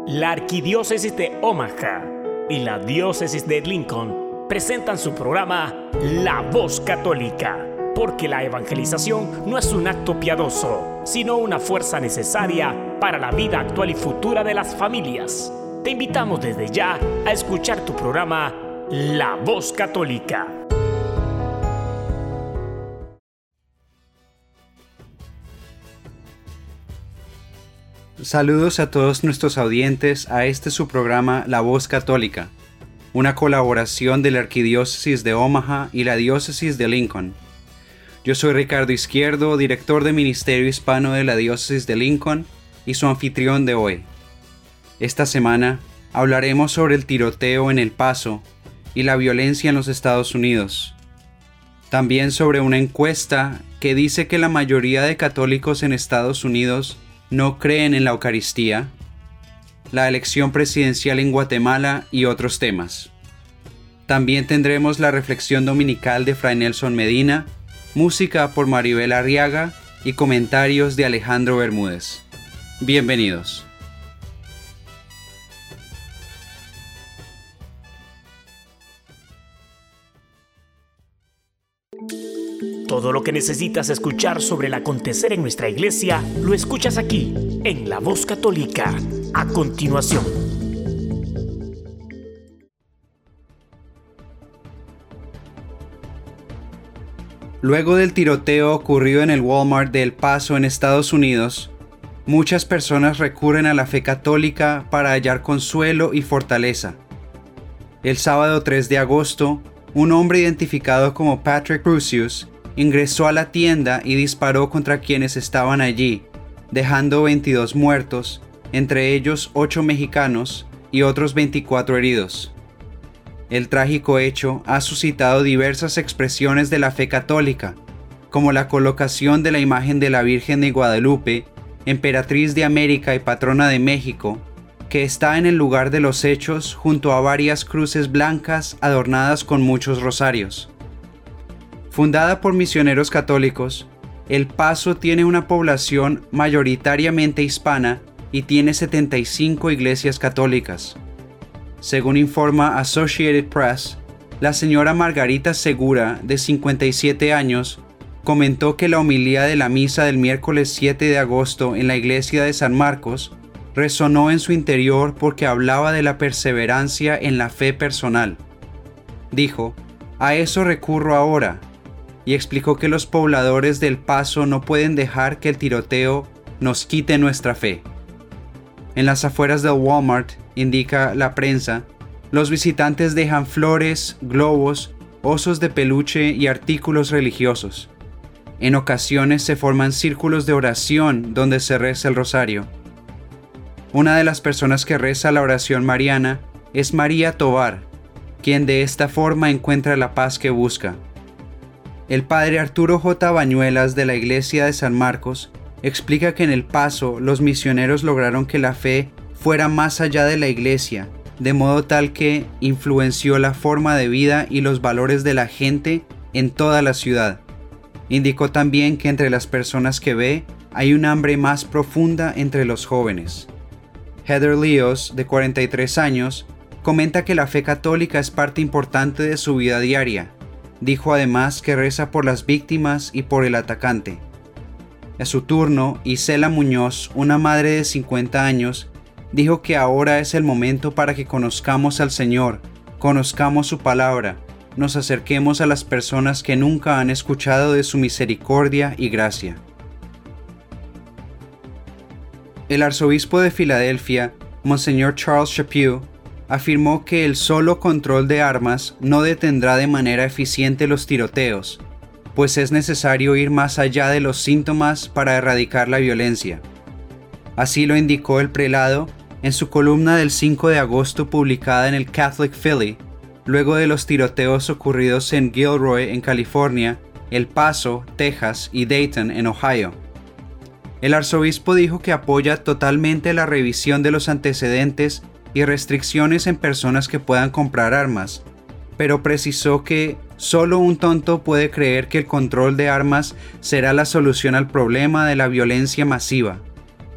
La Arquidiócesis de Omaha y la Diócesis de Lincoln presentan su programa La Voz Católica, porque la evangelización no es un acto piadoso, sino una fuerza necesaria para la vida actual y futura de las familias. Te invitamos desde ya a escuchar tu programa La Voz Católica. Saludos a todos nuestros audientes a su programa La Voz Católica, una colaboración de la Arquidiócesis de Omaha y la Diócesis de Lincoln. Yo soy Ricardo Izquierdo, director de Ministerio Hispano de la Diócesis de Lincoln y su anfitrión de hoy. Esta semana hablaremos sobre el tiroteo en El Paso y la violencia en los Estados Unidos. También sobre una encuesta que dice que la mayoría de católicos en Estados Unidos no creen en la Eucaristía, la elección presidencial en Guatemala y otros temas. También tendremos la reflexión dominical de Fray Nelson Medina, música por Maribel Arriaga y comentarios de Alejandro Bermúdez. Bienvenidos. Todo lo que necesitas escuchar sobre el acontecer en nuestra iglesia, lo escuchas aquí, en La Voz Católica. A continuación. Luego del tiroteo ocurrido en el Walmart de El Paso en Estados Unidos, muchas personas recurren a la fe católica para hallar consuelo y fortaleza. El sábado 3 de agosto, un hombre identificado como Patrick Crusius ingresó a la tienda y disparó contra quienes estaban allí, dejando 22 muertos, entre ellos 8 mexicanos y otros 24 heridos. El trágico hecho ha suscitado diversas expresiones de la fe católica, como la colocación de la imagen de la Virgen de Guadalupe, emperatriz de América y patrona de México, que está en el lugar de los hechos junto a varias cruces blancas adornadas con muchos rosarios. Fundada por misioneros católicos, El Paso tiene una población mayoritariamente hispana y tiene 75 iglesias católicas. Según informa Associated Press, la señora Margarita Segura, de 57 años, comentó que la homilía de la misa del miércoles 7 de agosto en la iglesia de San Marcos resonó en su interior porque hablaba de la perseverancia en la fe personal. Dijo: "A eso recurro ahora", y explicó que los pobladores del Paso no pueden dejar que el tiroteo nos quite nuestra fe. En las afueras del Walmart, indica la prensa, los visitantes dejan flores, globos, osos de peluche y artículos religiosos. En ocasiones se forman círculos de oración donde se reza el rosario. Una de las personas que reza la oración mariana es María Tovar, quien de esta forma encuentra la paz que busca. El padre Arturo J. Bañuelas de la iglesia de San Marcos explica que en El Paso los misioneros lograron que la fe fuera más allá de la iglesia, de modo tal que influenció la forma de vida y los valores de la gente en toda la ciudad. Indicó también que entre las personas que ve hay un hambre más profunda entre los jóvenes. Heather Leos, de 43 años, comenta que la fe católica es parte importante de su vida diaria. Dijo además que reza por las víctimas y por el atacante. A su turno, Isela Muñoz, una madre de 50 años, dijo que ahora es el momento para que conozcamos al Señor, conozcamos su palabra, nos acerquemos a las personas que nunca han escuchado de su misericordia y gracia. El arzobispo de Filadelfia, Monseñor Charles Chaput, afirmó que el solo control de armas no detendrá de manera eficiente los tiroteos, pues es necesario ir más allá de los síntomas para erradicar la violencia. Así lo indicó el prelado en su columna del 5 de agosto publicada en el Catholic Philly, luego de los tiroteos ocurridos en Gilroy, en California, El Paso, Texas y Dayton, en Ohio. El arzobispo dijo que apoya totalmente la revisión de los antecedentes y restricciones en personas que puedan comprar armas, pero precisó que solo un tonto puede creer que el control de armas será la solución al problema de la violencia masiva.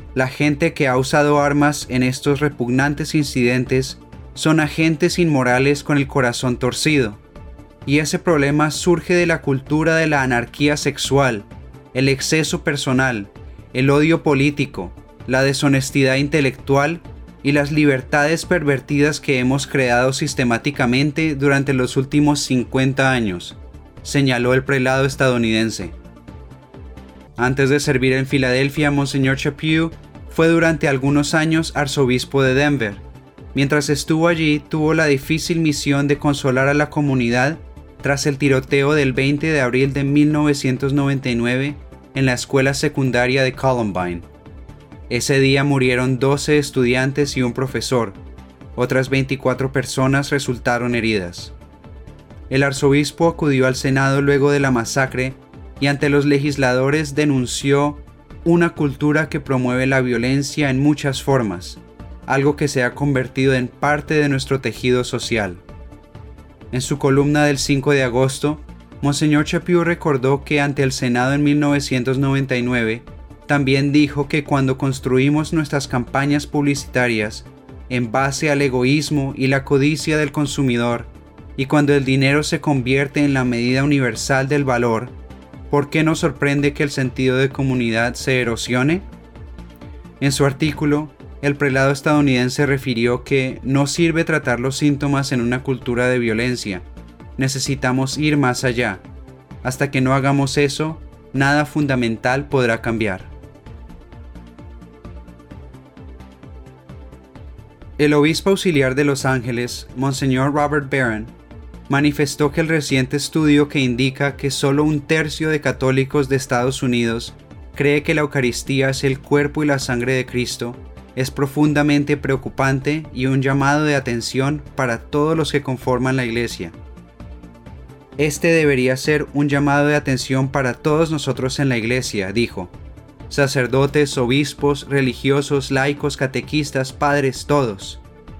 La gente que ha usado armas en estos repugnantes incidentes son agentes inmorales con el corazón torcido. Y ese problema surge de la cultura de la anarquía sexual, el exceso personal, el odio político, la deshonestidad intelectual y las libertades pervertidas que hemos creado sistemáticamente durante los últimos 50 años, señaló el prelado estadounidense. Antes de servir en Filadelfia, Monseñor Chaput fue durante algunos años arzobispo de Denver. Mientras estuvo allí, tuvo la difícil misión de consolar a la comunidad tras el tiroteo del 20 de abril de 1999 en la escuela secundaria de Columbine. Ese día murieron 12 estudiantes y un profesor. Otras 24 personas resultaron heridas. El arzobispo acudió al Senado luego de la masacre y ante los legisladores denunció una cultura que promueve la violencia en muchas formas, algo que se ha convertido en parte de nuestro tejido social. En su columna del 5 de agosto, Monseñor Chaput recordó que ante el Senado en 1999, también dijo que cuando construimos nuestras campañas publicitarias en base al egoísmo y la codicia del consumidor, y cuando el dinero se convierte en la medida universal del valor, ¿por qué nos sorprende que el sentido de comunidad se erosione? En su artículo, el prelado estadounidense refirió que no sirve tratar los síntomas en una cultura de violencia. Necesitamos ir más allá. Hasta que no hagamos eso, nada fundamental podrá cambiar. El obispo auxiliar de Los Ángeles, Monseñor Robert Barron, manifestó que el reciente estudio que indica que solo 1/3 de católicos de Estados Unidos cree que la Eucaristía es el cuerpo y la sangre de Cristo es profundamente preocupante y un llamado de atención para todos los que conforman la Iglesia. Este debería ser un llamado de atención para todos nosotros en la Iglesia, dijo. Sacerdotes, obispos, religiosos, laicos, catequistas, padres, todos.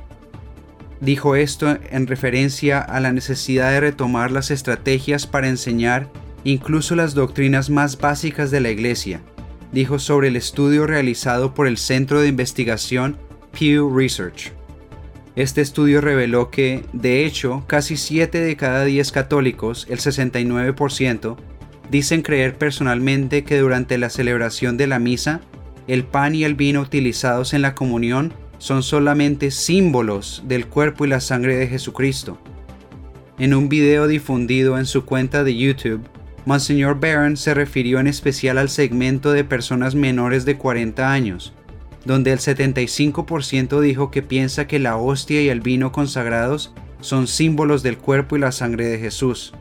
Dijo esto en referencia a la necesidad de retomar las estrategias para enseñar incluso las doctrinas más básicas de la Iglesia. Dijo sobre el estudio realizado por el Centro de Investigación Pew Research. Este estudio reveló que, de hecho, casi 7 de cada 10 católicos, el 69%, dicen creer personalmente que durante la celebración de la misa, el pan y el vino utilizados en la comunión son solamente símbolos del cuerpo y la sangre de Jesucristo. En un video difundido en su cuenta de YouTube, Monseñor Barron se refirió en especial al segmento de personas menores de 40 años, donde el 75% dijo que piensa que la hostia y el vino consagrados son símbolos del cuerpo y la sangre de Jesús.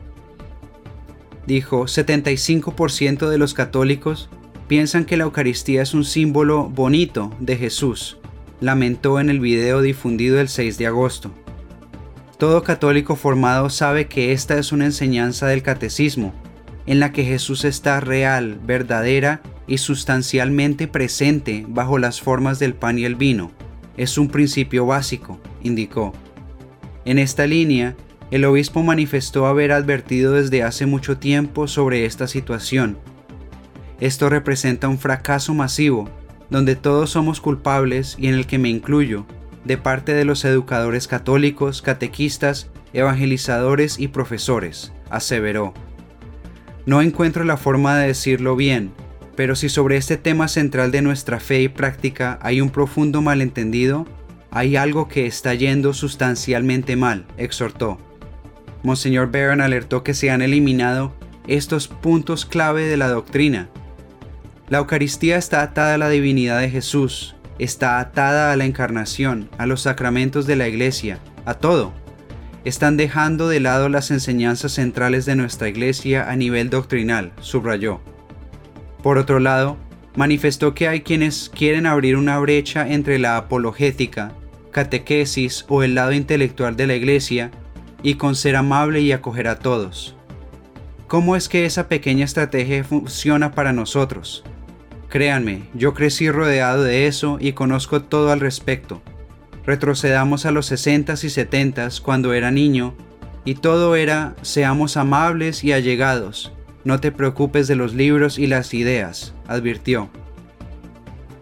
Dijo, 75% de los católicos piensan que la Eucaristía es un símbolo bonito de Jesús, lamentó en el video difundido el 6 de agosto. Todo católico formado sabe que esta es una enseñanza del catecismo, en la que Jesús está real, verdadera y sustancialmente presente bajo las formas del pan y el vino. Es un principio básico, indicó. En esta línea, el obispo manifestó haber advertido desde hace mucho tiempo sobre esta situación. Esto representa un fracaso masivo, donde todos somos culpables y en el que me incluyo, de parte de los educadores católicos, catequistas, evangelizadores y profesores, aseveró. No encuentro la forma de decirlo bien, pero si sobre este tema central de nuestra fe y práctica hay un profundo malentendido, hay algo que está yendo sustancialmente mal, exhortó. Monseñor Barron alertó que se han eliminado estos puntos clave de la doctrina. La Eucaristía está atada a la divinidad de Jesús, está atada a la encarnación, a los sacramentos de la Iglesia, a todo. Están dejando de lado las enseñanzas centrales de nuestra Iglesia a nivel doctrinal, subrayó. Por otro lado, manifestó que hay quienes quieren abrir una brecha entre la apologética, catequesis o el lado intelectual de la Iglesia y con ser amable y acoger a todos. ¿Cómo es que esa pequeña estrategia funciona para nosotros? Créanme, yo crecí rodeado de eso y conozco todo al respecto. Retrocedamos a los 60s y 70s cuando era niño y todo era seamos amables y allegados, no te preocupes de los libros y las ideas, advirtió.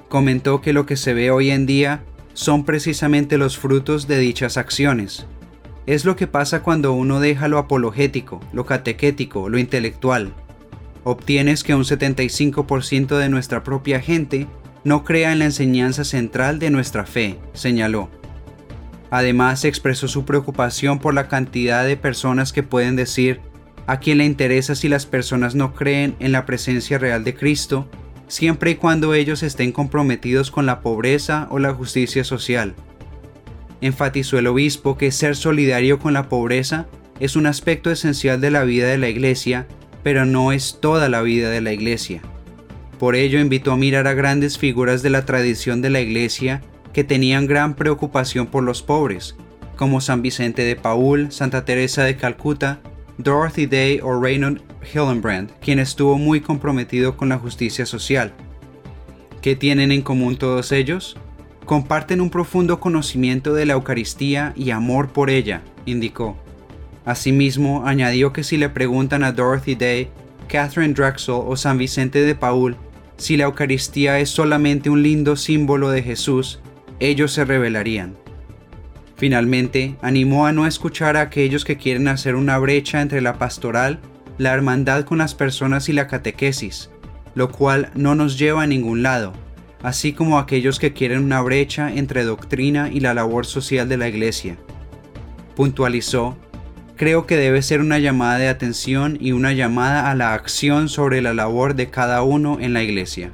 Comentó que lo que se ve hoy en día son precisamente los frutos de dichas acciones. Es lo que pasa cuando uno deja lo apologético, lo catequético, lo intelectual. Obtienes que un 75% de nuestra propia gente no crea en la enseñanza central de nuestra fe, señaló. Además, expresó su preocupación por la cantidad de personas que pueden decir a quien le interesa si las personas no creen en la presencia real de Cristo, siempre y cuando ellos estén comprometidos con la pobreza o la justicia social. Enfatizó el obispo que ser solidario con la pobreza es un aspecto esencial de la vida de la Iglesia, pero no es toda la vida de la Iglesia. Por ello invitó a mirar a grandes figuras de la tradición de la Iglesia que tenían gran preocupación por los pobres, como San Vicente de Paúl, Santa Teresa de Calcuta, Dorothy Day o Reinhold Hillenbrand, quien estuvo muy comprometido con la justicia social. ¿Qué tienen en común todos ellos? Comparten un profundo conocimiento de la Eucaristía y amor por ella, indicó. Asimismo, añadió que si le preguntan a Dorothy Day, Catherine Drexel o San Vicente de Paúl si la Eucaristía es solamente un lindo símbolo de Jesús, ellos se rebelarían. Finalmente, animó a no escuchar a aquellos que quieren hacer una brecha entre la pastoral, la hermandad con las personas y la catequesis, lo cual no nos lleva a ningún lado, así como a aquellos que quieren una brecha entre doctrina y la labor social de la Iglesia. Puntualizó: creo que debe ser una llamada de atención y una llamada a la acción sobre la labor de cada uno en la Iglesia.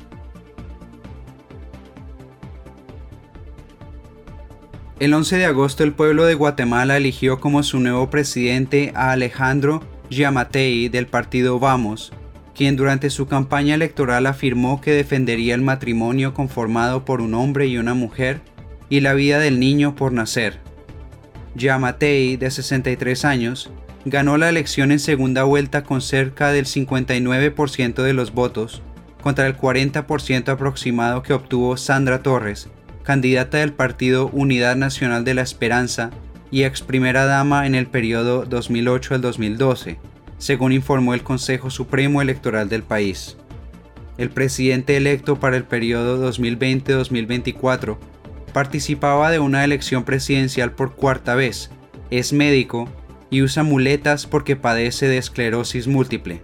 El 11 de agosto el pueblo de Guatemala eligió como su nuevo presidente a Alejandro Giammattei del partido Vamos, quien durante su campaña electoral afirmó que defendería el matrimonio conformado por un hombre y una mujer y la vida del niño por nacer. Giammattei, de 63 años, ganó la elección en segunda vuelta con cerca del 59% de los votos, contra el 40% aproximado que obtuvo Sandra Torres, candidata del partido Unidad Nacional de la Esperanza y ex primera dama en el periodo 2008 al 2012, según informó el Consejo Supremo Electoral del país. El presidente electo para el periodo 2020-2024 participaba de una elección presidencial por cuarta vez, es médico y usa muletas porque padece de esclerosis múltiple.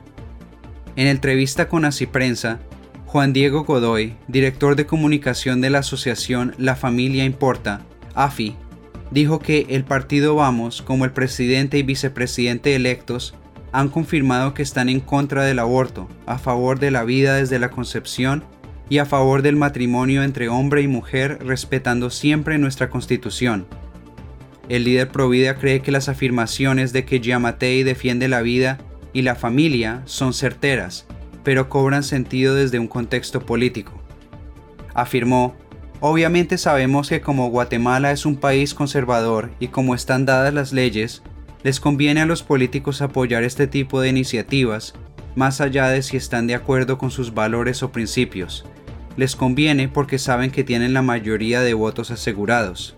En entrevista con Así Prensa, Juan Diego Godoy, director de comunicación de la asociación La Familia Importa, AFI, dijo que el partido Vamos, como el presidente y vicepresidente electos, han confirmado que están en contra del aborto, a favor de la vida desde la concepción y a favor del matrimonio entre hombre y mujer, respetando siempre nuestra Constitución. El líder provida cree que las afirmaciones de que Giammattei defiende la vida y la familia son certeras, pero cobran sentido desde un contexto político. Afirmó: obviamente sabemos que como Guatemala es un país conservador y como están dadas las leyes, les conviene a los políticos apoyar este tipo de iniciativas, más allá de si están de acuerdo con sus valores o principios. Les conviene porque saben que tienen la mayoría de votos asegurados.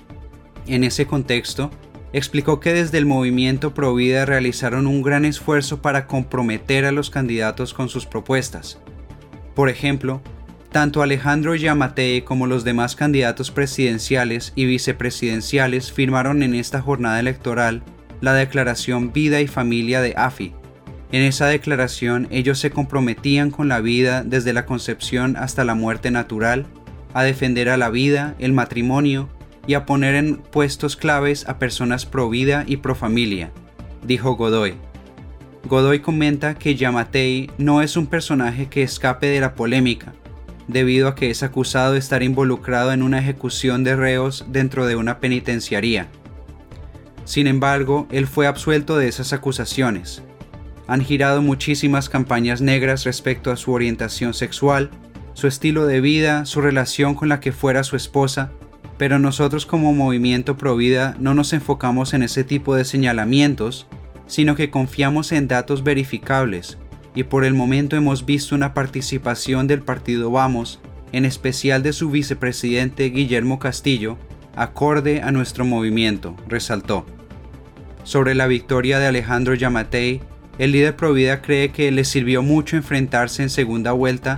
En ese contexto, explicó que desde el movimiento Provida realizaron un gran esfuerzo para comprometer a los candidatos con sus propuestas. Por ejemplo, tanto Alejandro Giammattei como los demás candidatos presidenciales y vicepresidenciales firmaron en esta jornada electoral la Declaración Vida y Familia de AFI. En esa declaración ellos se comprometían con la vida desde la concepción hasta la muerte natural, a defender a la vida, el matrimonio y a poner en puestos claves a personas pro vida y pro familia, dijo Godoy. Godoy comenta que Giammattei no es un personaje que escape de la polémica, debido a que es acusado de estar involucrado en una ejecución de reos dentro de una penitenciaría. Sin embargo, él fue absuelto de esas acusaciones. Han girado muchísimas campañas negras respecto a su orientación sexual, su estilo de vida, su relación con la que fuera su esposa, pero nosotros como movimiento Provida no nos enfocamos en ese tipo de señalamientos, sino que confiamos en datos verificables, y por el momento hemos visto una participación del partido Vamos, en especial de su vicepresidente Guillermo Castillo, acorde a nuestro movimiento, resaltó. Sobre la victoria de Alejandro Giammattei, el líder Provida cree que le sirvió mucho enfrentarse en segunda vuelta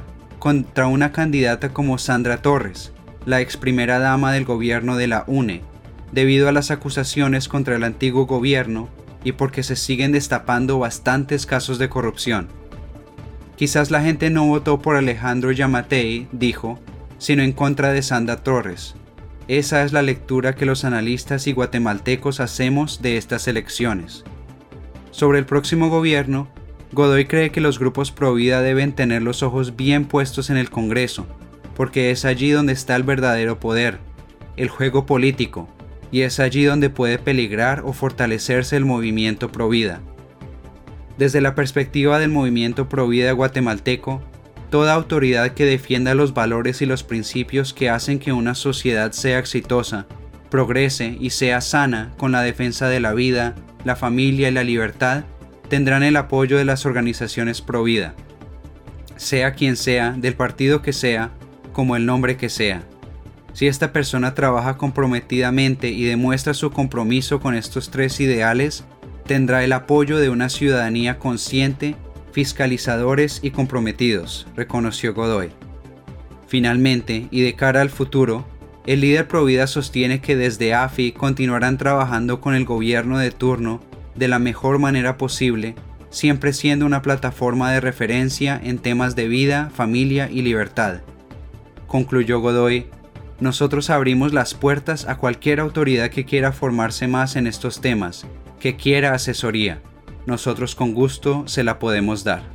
contra una candidata como Sandra Torres, la ex primera dama del gobierno de la UNE, debido a las acusaciones contra el antiguo gobierno y porque se siguen destapando bastantes casos de corrupción. Quizás la gente no votó por Alejandro Yamatei, dijo, sino en contra de Sandra Torres. Esa es la lectura que los analistas y guatemaltecos hacemos de estas elecciones. Sobre el próximo gobierno, Godoy cree que los grupos pro vida deben tener los ojos bien puestos en el Congreso, porque es allí donde está el verdadero poder, el juego político, y es allí donde puede peligrar o fortalecerse el movimiento pro vida. Desde la perspectiva del movimiento pro vida guatemalteco, toda autoridad que defienda los valores y los principios que hacen que una sociedad sea exitosa, progrese y sea sana con la defensa de la vida, la familia y la libertad, tendrán el apoyo de las organizaciones pro vida, sea quien sea, del partido que sea, como el nombre que sea. Si esta persona trabaja comprometidamente y demuestra su compromiso con estos tres ideales, tendrá el apoyo de una ciudadanía consciente, fiscalizadores y comprometidos, reconoció Godoy. Finalmente, y de cara al futuro, el líder Provida sostiene que desde AFI continuarán trabajando con el gobierno de turno de la mejor manera posible, siempre siendo una plataforma de referencia en temas de vida, familia y libertad. Concluyó Godoy, nosotros abrimos las puertas a cualquier autoridad que quiera formarse más en estos temas, que quiera asesoría. Nosotros con gusto se la podemos dar.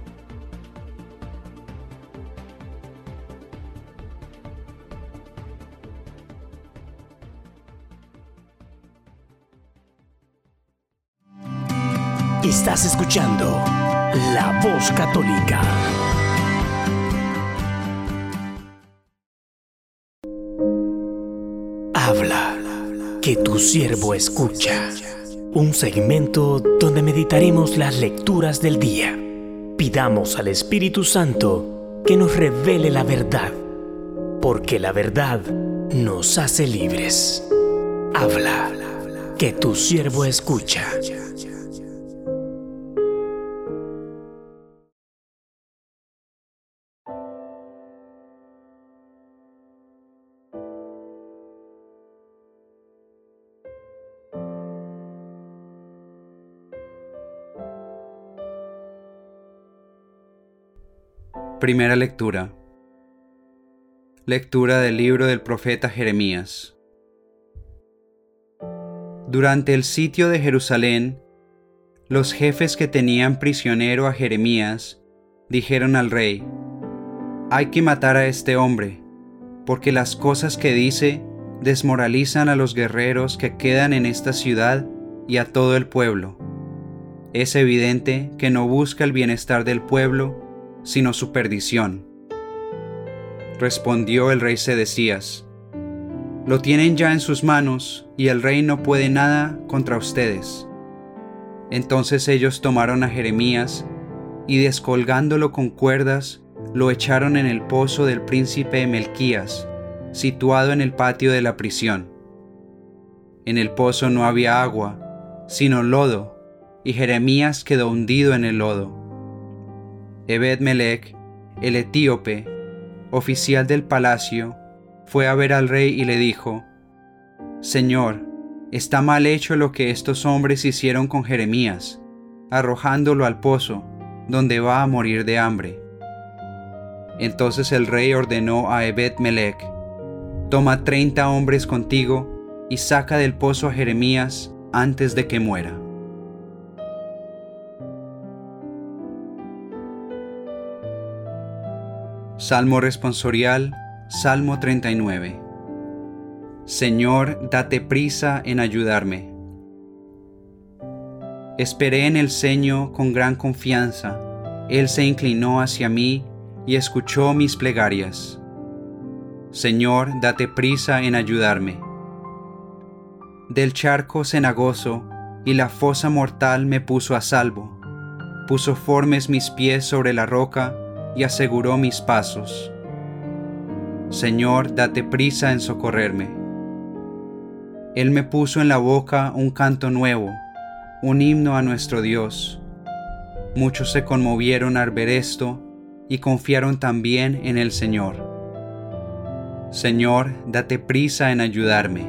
Estás escuchando La Voz Católica. Habla, que tu siervo escucha. Un segmento donde meditaremos las lecturas del día. Pidamos al Espíritu Santo que nos revele la verdad, porque la verdad nos hace libres. Habla, que tu siervo escucha. Primera lectura. Lectura del libro del profeta Jeremías. Durante el sitio de Jerusalén, los jefes que tenían prisionero a Jeremías dijeron al rey: «Hay que matar a este hombre, porque las cosas que dice desmoralizan a los guerreros que quedan en esta ciudad y a todo el pueblo. Es evidente que no busca el bienestar del pueblo, sino su perdición». Respondió el rey Sedecías: «Lo tienen ya en sus manos, y el rey no puede nada contra ustedes». Entonces ellos tomaron a Jeremías, y descolgándolo con cuerdas, lo echaron en el pozo del príncipe Melquías, situado en el patio de la prisión. En el pozo no había agua, sino lodo, y Jeremías quedó hundido en el lodo. Ebed-Melech, el etíope, oficial del palacio, fue a ver al rey y le dijo: «Señor, está mal hecho lo que estos hombres hicieron con Jeremías, arrojándolo al pozo, donde va a morir de hambre». Entonces el rey ordenó a Ebed-Melech: «Toma 30 hombres contigo y saca del pozo a Jeremías antes de que muera». Salmo responsorial, Salmo 39. Señor, date prisa en ayudarme. Esperé en el Señor con gran confianza. Él se inclinó hacia mí y escuchó mis plegarias. Señor, date prisa en ayudarme. Del charco cenagoso y la fosa mortal me puso a salvo. Puso firmes mis pies sobre la roca y aseguró mis pasos. Señor, date prisa en socorrerme. Él me puso en la boca un canto nuevo, un himno a nuestro Dios. Muchos se conmovieron al ver esto, y confiaron también en el Señor. Señor, date prisa en ayudarme.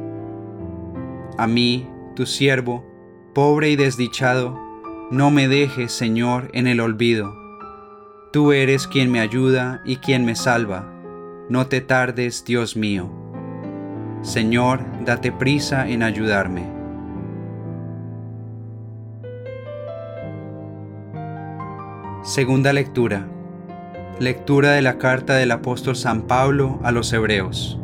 A mí, tu siervo, pobre y desdichado, no me dejes, Señor, en el olvido. Tú eres quien me ayuda y quien me salva. No te tardes, Dios mío. Señor, date prisa en ayudarme. Segunda lectura. Lectura de la carta del apóstol San Pablo a los Hebreos.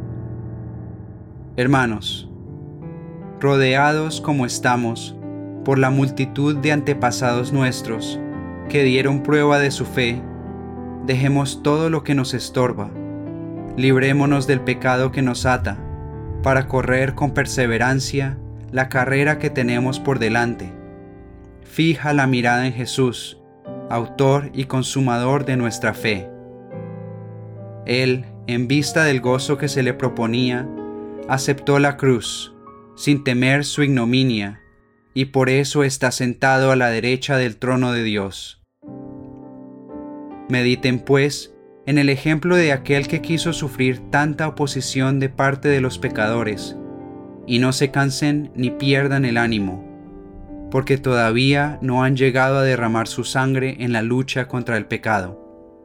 Hermanos, rodeados como estamos por la multitud de antepasados nuestros que dieron prueba de su fe, dejemos todo lo que nos estorba, librémonos del pecado que nos ata, para correr con perseverancia la carrera que tenemos por delante. Fija la mirada en Jesús, autor y consumador de nuestra fe. Él, en vista del gozo que se le proponía, aceptó la cruz, sin temer su ignominia, y por eso está sentado a la derecha del trono de Dios. Mediten, pues, en el ejemplo de aquel que quiso sufrir tanta oposición de parte de los pecadores, y no se cansen ni pierdan el ánimo, porque todavía no han llegado a derramar su sangre en la lucha contra el pecado.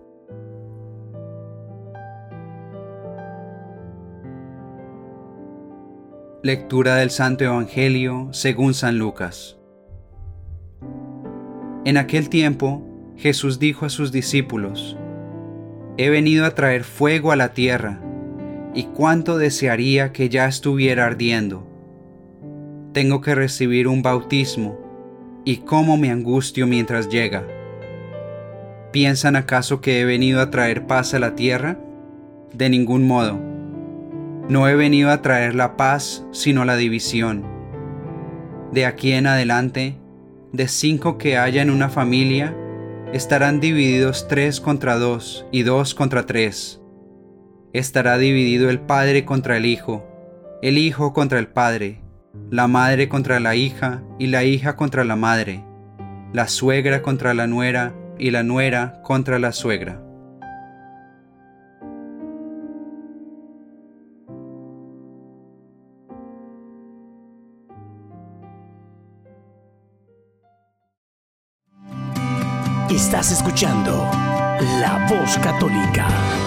Lectura del Santo Evangelio según San Lucas. En aquel tiempo, Jesús dijo a sus discípulos: He venido a traer fuego a la tierra, y cuánto desearía que ya estuviera ardiendo. Tengo que recibir un bautismo, y cómo me angustio mientras llega. ¿Piensan acaso que he venido a traer paz a la tierra? De ningún modo. No he venido a traer la paz, sino la división. De aquí en adelante, de 5 que haya en una familia, estarán divididos 3 contra 2 y 2 contra 3. Estará dividido el padre contra el hijo contra el padre, la madre contra la hija y la hija contra la madre, la suegra contra la nuera y la nuera contra la suegra. Estás escuchando La Voz Católica.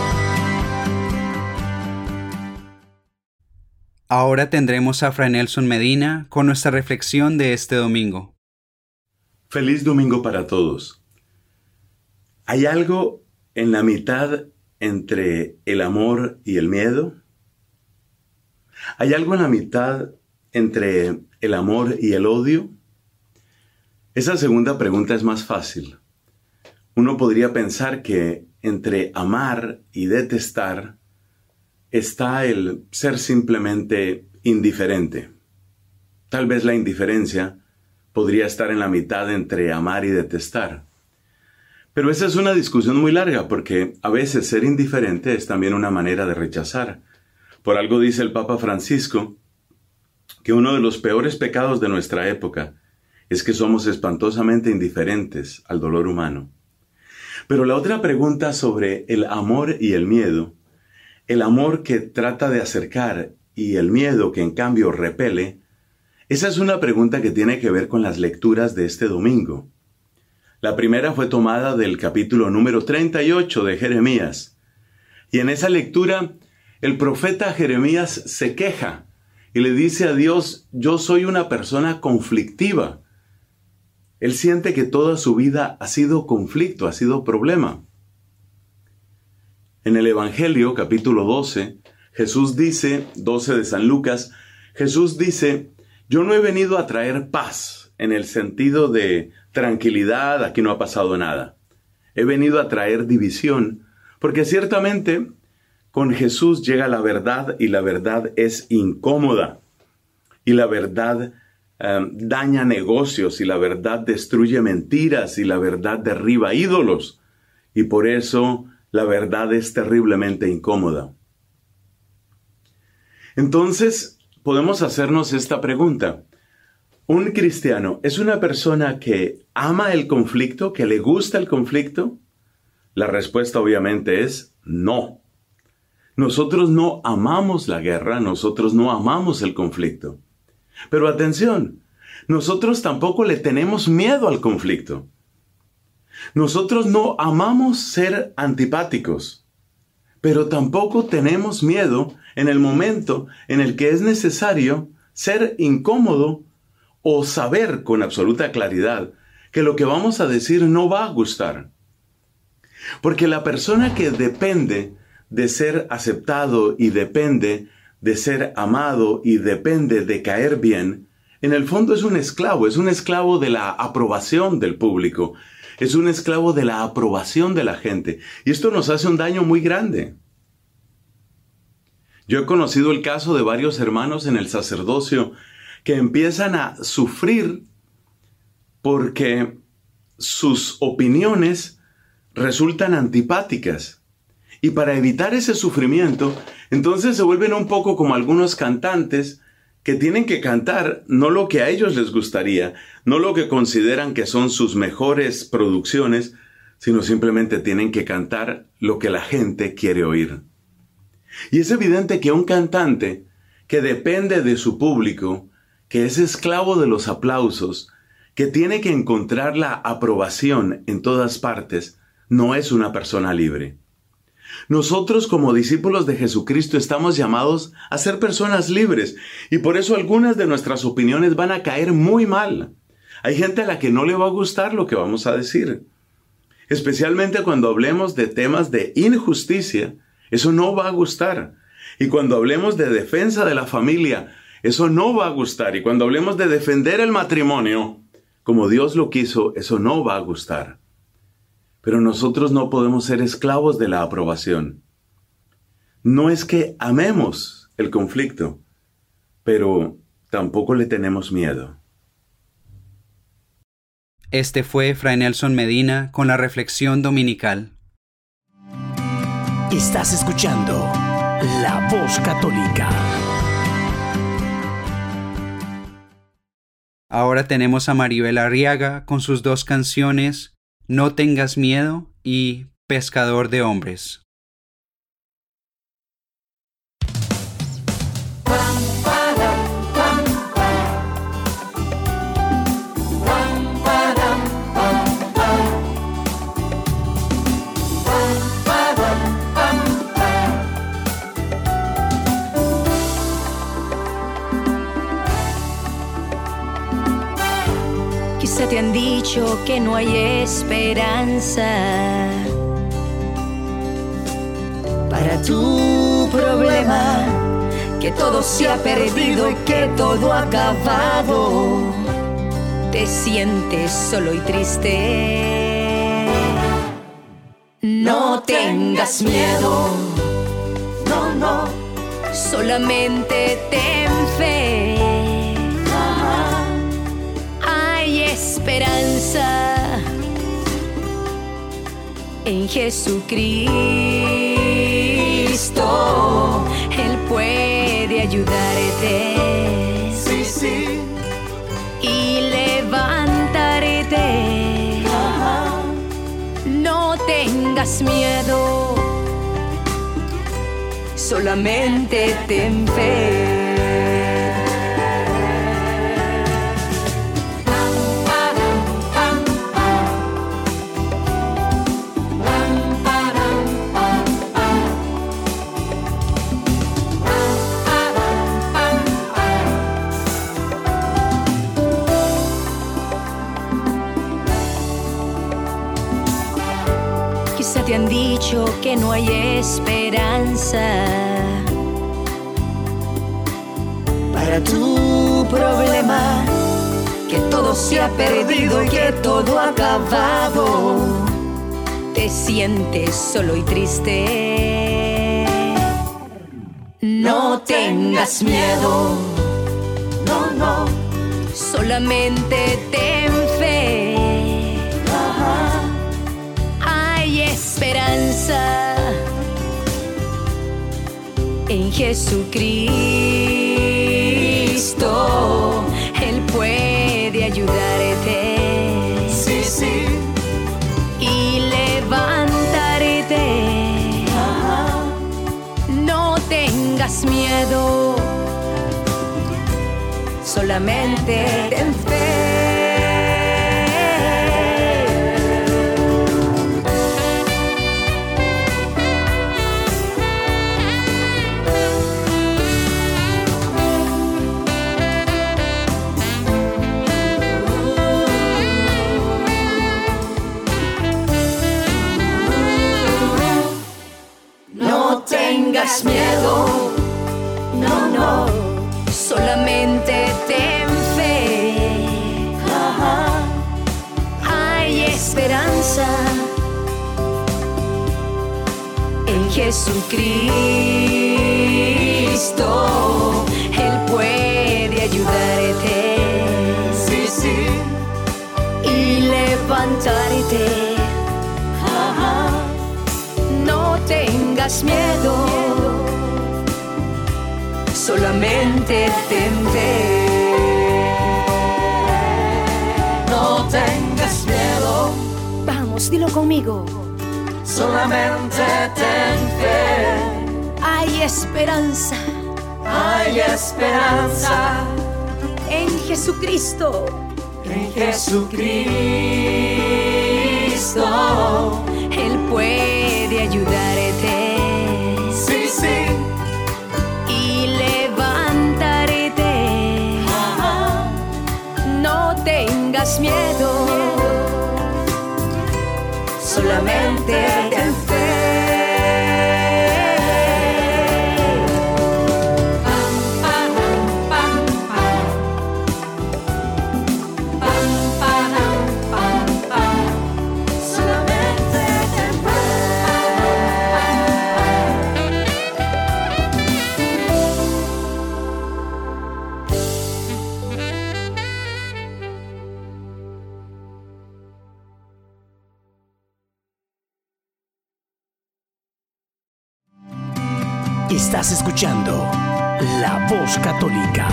Ahora tendremos a Fray Nelson Medina con nuestra reflexión de este domingo. Feliz domingo para todos. ¿Hay algo en la mitad entre el amor y el miedo? ¿Hay algo en la mitad entre el amor y el odio? Esa segunda pregunta es más fácil. Uno podría pensar que entre amar y detestar está el ser simplemente indiferente. Tal vez la indiferencia podría estar en la mitad entre amar y detestar. Pero esa es una discusión muy larga porque a veces ser indiferente es también una manera de rechazar. Por algo dice el Papa Francisco que uno de los peores pecados de nuestra época es que somos espantosamente indiferentes al dolor humano. Pero la otra pregunta sobre el amor y el miedo, el amor que trata de acercar y el miedo que en cambio repele, esa es una pregunta que tiene que ver con las lecturas de este domingo. La primera fue tomada del capítulo número 38 de Jeremías. Y en esa lectura, el profeta Jeremías se queja y le dice a Dios: yo soy una persona conflictiva. Él siente que toda su vida ha sido conflicto, ha sido problema. En el Evangelio, capítulo 12, Jesús dice, 12 de San Lucas, Jesús dice: yo no he venido a traer paz en el sentido de tranquilidad, aquí no ha pasado nada. He venido a traer división, porque ciertamente con Jesús llega la verdad y la verdad es incómoda. Y la verdad daña negocios y la verdad destruye mentiras y la verdad derriba ídolos. Y por eso la verdad es terriblemente incómoda. Entonces, podemos hacernos esta pregunta. ¿Un cristiano es una persona que ama el conflicto, que le gusta el conflicto? La respuesta obviamente es no. Nosotros no amamos la guerra, nosotros no amamos el conflicto. Pero atención, nosotros tampoco le tenemos miedo al conflicto. Nosotros no amamos ser antipáticos, pero tampoco tenemos miedo en el momento en el que es necesario ser incómodo o saber con absoluta claridad que lo que vamos a decir no va a gustar. Porque la persona que depende de ser aceptado y depende de ser amado y depende de caer bien, en el fondo es un esclavo de la aprobación del público, es un esclavo de la aprobación de la gente. Y esto nos hace un daño muy grande. Yo he conocido el caso de varios hermanos en el sacerdocio que empiezan a sufrir porque sus opiniones resultan antipáticas. Y para evitar ese sufrimiento, entonces se vuelven un poco como algunos cantantes que tienen que cantar no lo que a ellos les gustaría, no lo que consideran que son sus mejores producciones, sino simplemente tienen que cantar lo que la gente quiere oír. Y es evidente que un cantante que depende de su público, que es esclavo de los aplausos, que tiene que encontrar la aprobación en todas partes, no es una persona libre. Nosotros como discípulos de Jesucristo estamos llamados a ser personas libres y por eso algunas de nuestras opiniones van a caer muy mal. Hay gente a la que no le va a gustar lo que vamos a decir. Especialmente cuando hablemos de temas de injusticia, eso no va a gustar. Y cuando hablemos de defensa de la familia, eso no va a gustar. Y cuando hablemos de defender el matrimonio, como Dios lo quiso, eso no va a gustar. Pero nosotros no podemos ser esclavos de la aprobación. No es que amemos el conflicto, pero tampoco le tenemos miedo. Este fue Fray Nelson Medina con la reflexión dominical. Estás escuchando La Voz Católica. Ahora tenemos a Maribel Arriaga con sus dos canciones No tengas miedo y Pescador de hombres. Quizá te han dicho que no hay esperanza para tu problema, que todo se ha perdido y que todo ha acabado. Te sientes solo y triste. No tengas miedo, no, solamente ten fe. Esperanza en Jesucristo, Él puede ayudarte, sí, y levantarte. No tengas miedo, solamente ten fe. Te han dicho que no hay esperanza para tu problema, que todo se ha perdido y que todo ha acabado. Te sientes solo y triste. No tengas miedo, no, solamente ten fe. Esperanza en Jesucristo, Él puede ayudarte, sí, y levantar. miedo, solamente ten fe. No tengas miedo, no, no, solamente ten fe. Hay esperanza en Jesucristo. Él puede ayudarte, sí, sí, y levantarte. No tengas miedo, solamente ten fe. No tengas miedo, Vamos, dilo conmigo. solamente ten fe. Hay esperanza Hay esperanza en Jesucristo. en Jesucristo. Él puede ayudarte, Sí, sí, y levantarte. No tengas miedo, solamente ten fe. pam, pam, pam, pam. Pam, pam, pam, pam. Solamente ten fe. Estás escuchando La Voz Católica.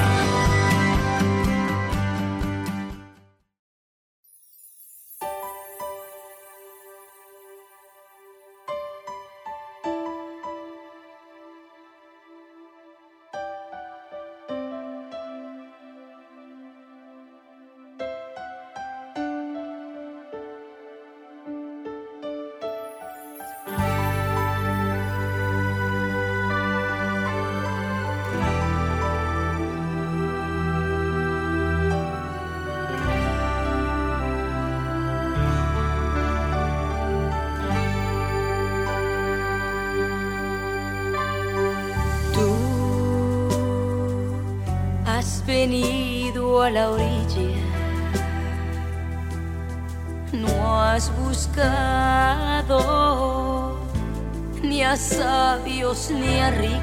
Has venido a la orilla, no has buscado ni a sabios ni a ricos,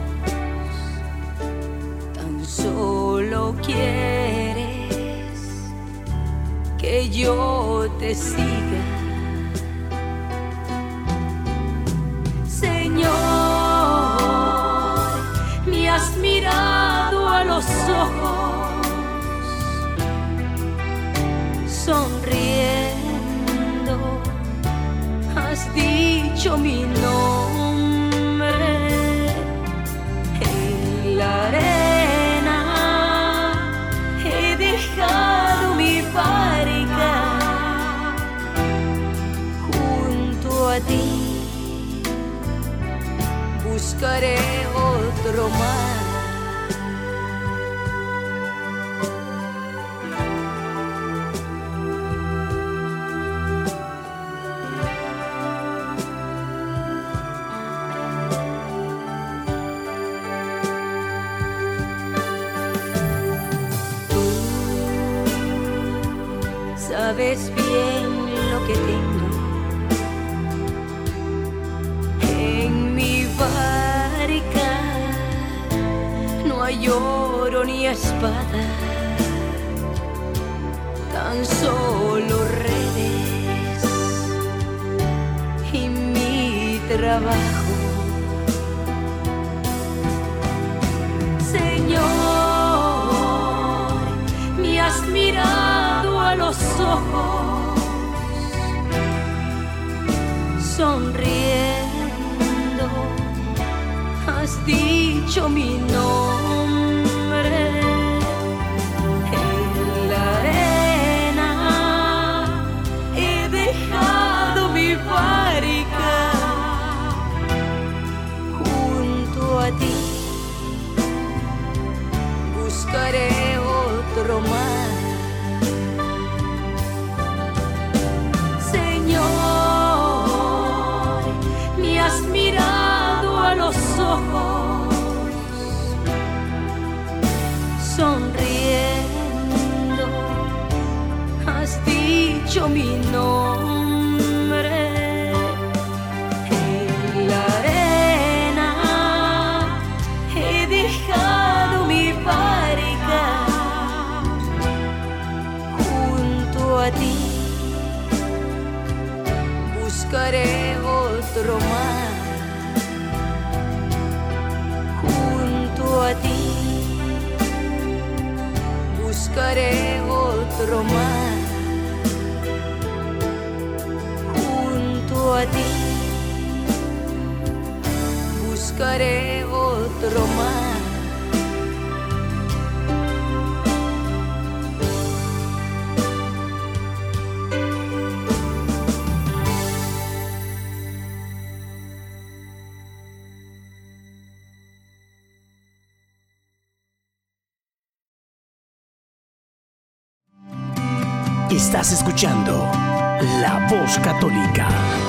tan solo quieres que yo te siga. Señor, me has mirado a los ojos, sonriendo, has dicho mi nombre. En la arena he dejado mi barca, junto a ti buscaré otro mar. Sabes bien lo que tengo en mi barca, no hay oro ni espada, tan solo redes y mi trabajo. Señor, me has mirado a los ojos, sonriendo, has dicho dicho mi nombre. En la arena he dejado mi barca. Junto a ti buscaré otro mar. Señor, me has mirado a los ojos, sonriendo, has dicho mi nombre. En la arena he dejado mi barca. Junto a ti buscaré otro mar. Junto a ti buscaré otro mar. Junto a ti buscaré otro mar. Estás escuchando La Voz Católica.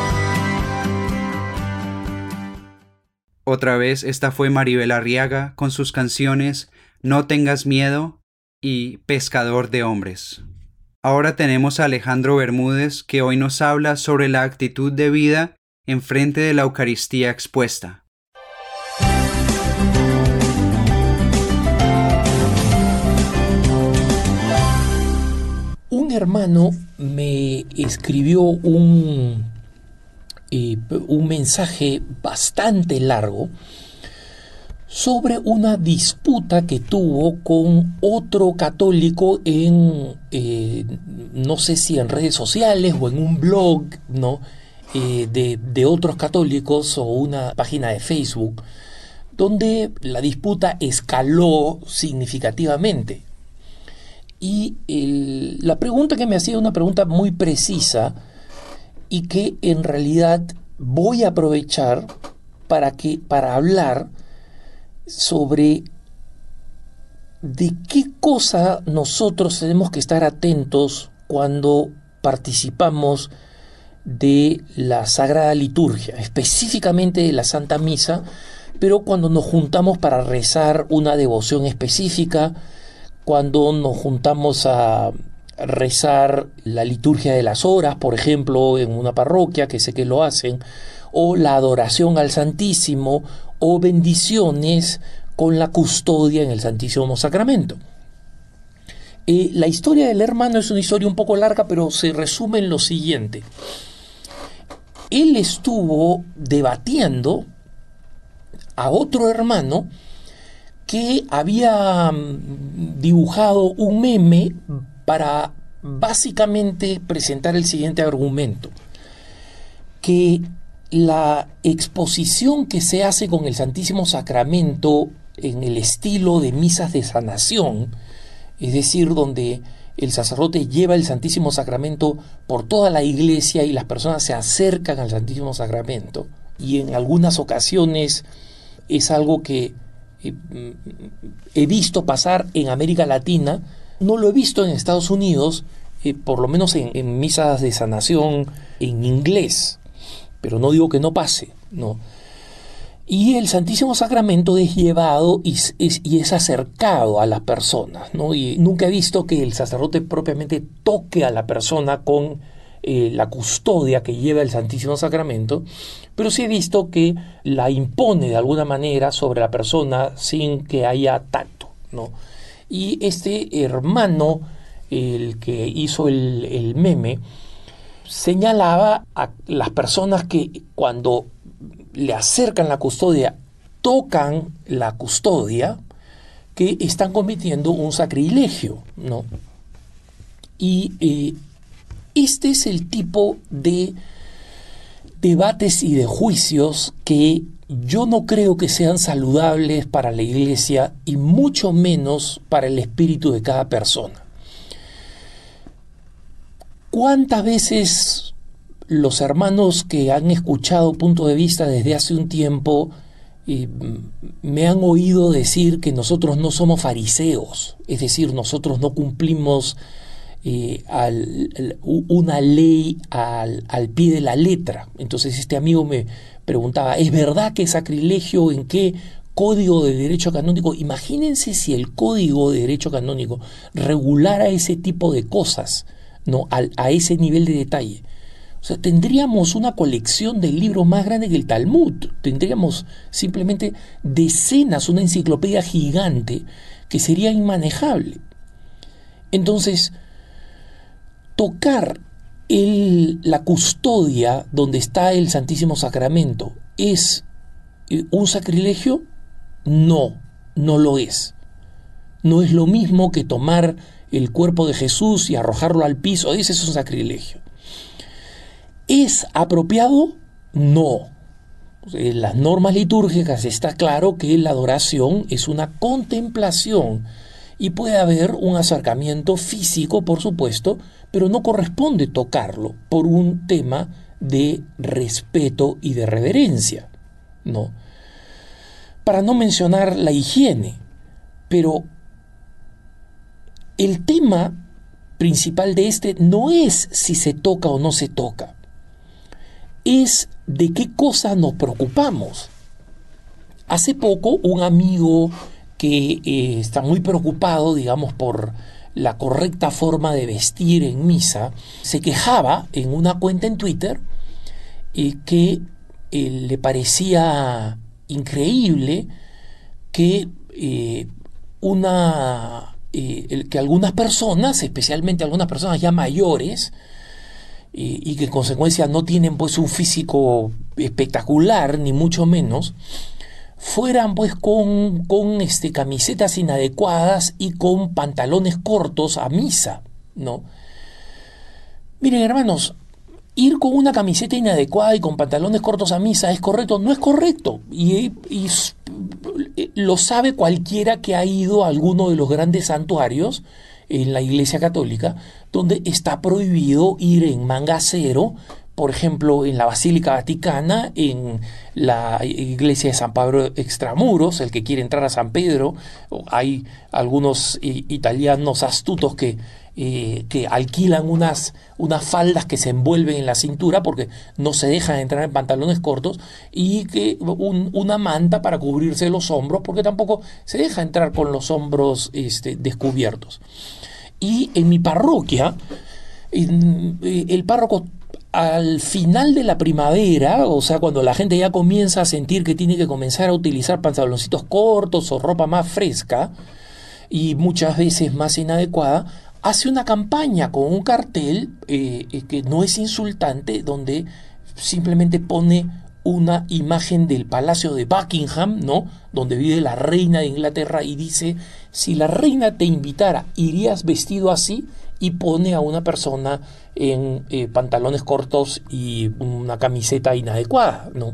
Otra vez, esta fue Maribel Arriaga con sus canciones No tengas miedo y Pescador de hombres. Ahora tenemos a Alejandro Bermúdez, que hoy nos habla sobre la actitud de vida en frente de la Eucaristía expuesta. Un hermano me escribió un mensaje bastante largo sobre una disputa que tuvo con otro católico en, no sé si en redes sociales o en un blog, ¿no? De otros católicos o una página de Facebook, donde la disputa escaló significativamente. Y la pregunta que me hacía, una pregunta muy precisa y que en realidad voy a aprovechar para hablar sobre de qué cosa nosotros tenemos que estar atentos cuando participamos de la Sagrada Liturgia, específicamente de la Santa Misa, pero cuando nos juntamos para rezar una devoción específica, cuando nos juntamos a rezar la liturgia de las horas, por ejemplo, en una parroquia, que sé que lo hacen, o la adoración al Santísimo, o bendiciones con la custodia en el Santísimo Sacramento. La historia del hermano es una historia un poco larga, pero se resume en lo siguiente. Él estuvo debatiendo a otro hermano que había dibujado un meme para básicamente presentar el siguiente argumento: que la exposición que se hace con el Santísimo Sacramento en el estilo de misas de sanación, es decir, donde el sacerdote lleva el Santísimo Sacramento por toda la iglesia y las personas se acercan al Santísimo Sacramento, y en algunas ocasiones es algo que he visto pasar en América Latina, no lo he visto en Estados Unidos, por lo menos en misas de sanación en inglés, pero no digo que no pase, no. Y el Santísimo Sacramento es llevado y es acercado a las personas, ¿no? Y nunca he visto que el sacerdote propiamente toque a la persona con la custodia que lleva el Santísimo Sacramento, pero sí he visto que la impone de alguna manera sobre la persona sin que haya tacto, ¿no? Y este hermano, el que hizo el meme, señalaba a las personas que cuando le acercan la custodia, tocan la custodia, que están cometiendo un sacrilegio, ¿no? Y este es el tipo de debates y de juicios que yo no creo que sean saludables para la iglesia y mucho menos para el espíritu de cada persona. ¿Cuántas veces los hermanos que han escuchado punto de vista desde hace un tiempo me han oído decir que nosotros no somos fariseos? Es decir, nosotros no cumplimos una ley al pie de la letra. Entonces este amigo me preguntaba, ¿es verdad que es sacrilegio? ¿En qué código de derecho canónico? Imagínense si el código de derecho canónico regulara ese tipo de cosas, ¿no? A ese nivel de detalle. O sea, tendríamos una colección de libros más grande que el Talmud. Tendríamos simplemente decenas, una enciclopedia gigante que sería inmanejable. Entonces, tocar la custodia donde está el Santísimo Sacramento, ¿es un sacrilegio? No, no lo es. No es lo mismo que tomar el cuerpo de Jesús y arrojarlo al piso. Ese es un sacrilegio. ¿Es apropiado? No. En las normas litúrgicas está claro que la adoración es una contemplación y puede haber un acercamiento físico, por supuesto, pero no corresponde tocarlo por un tema de respeto y de reverencia, ¿no? Para no mencionar la higiene, pero el tema principal de este no es si se toca o no se toca, es de qué cosa nos preocupamos. Hace poco un amigo que está muy preocupado, digamos, por la correcta forma de vestir en misa, se quejaba en una cuenta en Twitter que le parecía increíble que que algunas personas, especialmente algunas personas ya mayores, y que en consecuencia no tienen pues un físico espectacular, ni mucho menos, fueran pues con camisetas inadecuadas y con pantalones cortos a misa, ¿no? Miren, hermanos, ir con una camiseta inadecuada y con pantalones cortos a misa, ¿es correcto? No es correcto, y lo sabe cualquiera que ha ido a alguno de los grandes santuarios en la Iglesia Católica, donde está prohibido ir en manga cero. Por ejemplo, en la Basílica Vaticana, en la iglesia de San Pablo Extramuros, el que quiere entrar a San Pedro, hay algunos italianos astutos que alquilan unas faldas que se envuelven en la cintura porque no se dejan entrar en pantalones cortos, y que una manta para cubrirse los hombros porque tampoco se deja entrar con los hombros descubiertos. Y en mi parroquia, el párroco, al final de la primavera, o sea, cuando la gente ya comienza a sentir que tiene que comenzar a utilizar pantaloncitos cortos o ropa más fresca y muchas veces más inadecuada, hace una campaña con un cartel que no es insultante, donde simplemente pone una imagen del Palacio de Buckingham, ¿no?, donde vive la reina de Inglaterra, y dice: si la reina te invitara, ¿irías vestido así? Y pone a una persona en pantalones cortos y una camiseta inadecuada, ¿no?